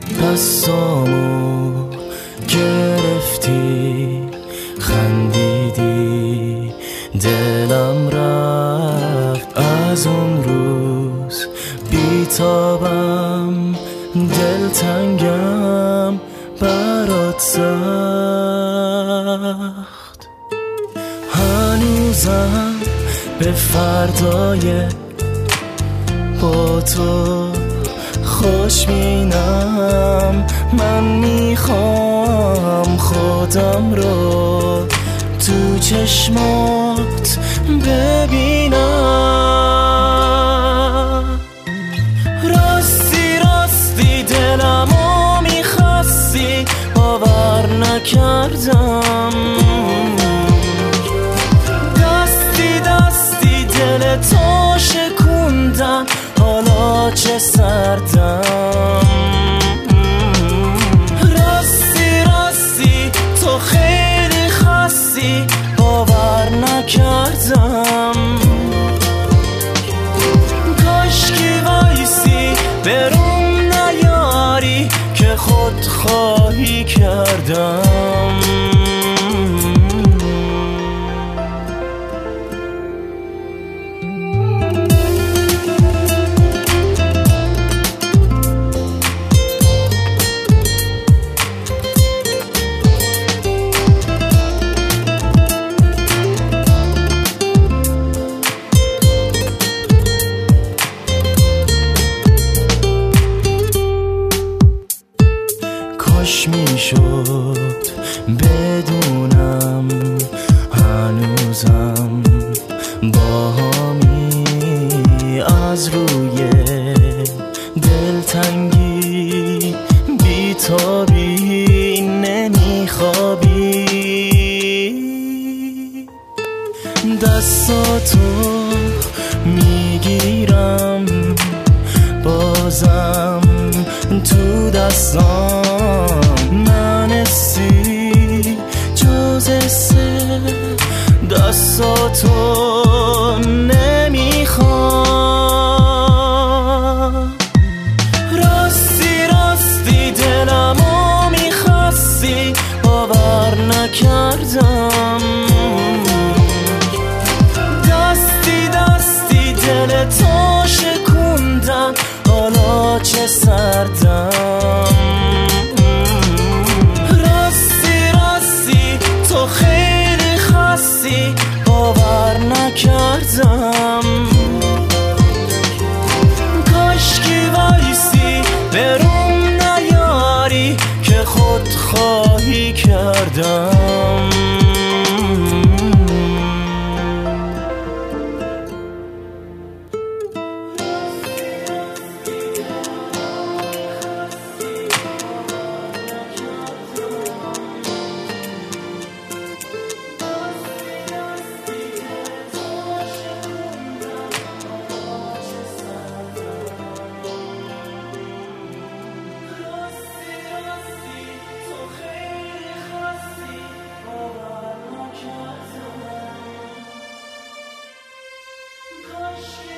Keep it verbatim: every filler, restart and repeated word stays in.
دستامو گرفتی، خندیدی، دلم رفت از اون روز. بیتابم، دلتنگم، برات سخت. هنوزم به فردای با تو خوشبینم. من میخوام خودم رو تو چشمات ببینم. راستی راستی دلمو میخواستی، باور نکردم. دستی دستی دل تو شکوندم، حالا چه سردم. راستی راستی تو خیلی خستی، باور نکردم. کاشکی وایسی برون نیاری که خودخواهی کردم. کاش میشد بدونم هنوزم باهامی، از روی دلتنگی بیتابی نمیخوابی. دستاتو میگیرم بازم تو دستام، ننسی جز سه دستاتو نمیخوام. راستی راستی دلمو میخواستی، باور نکردم. دستی دستی دل تو شکوندم، حالا چه سردم. راستی راستی تو خیلی خستی، باور نکردم. کاشکی وایسی برون نیاری که خودخواهی کردم. Hush.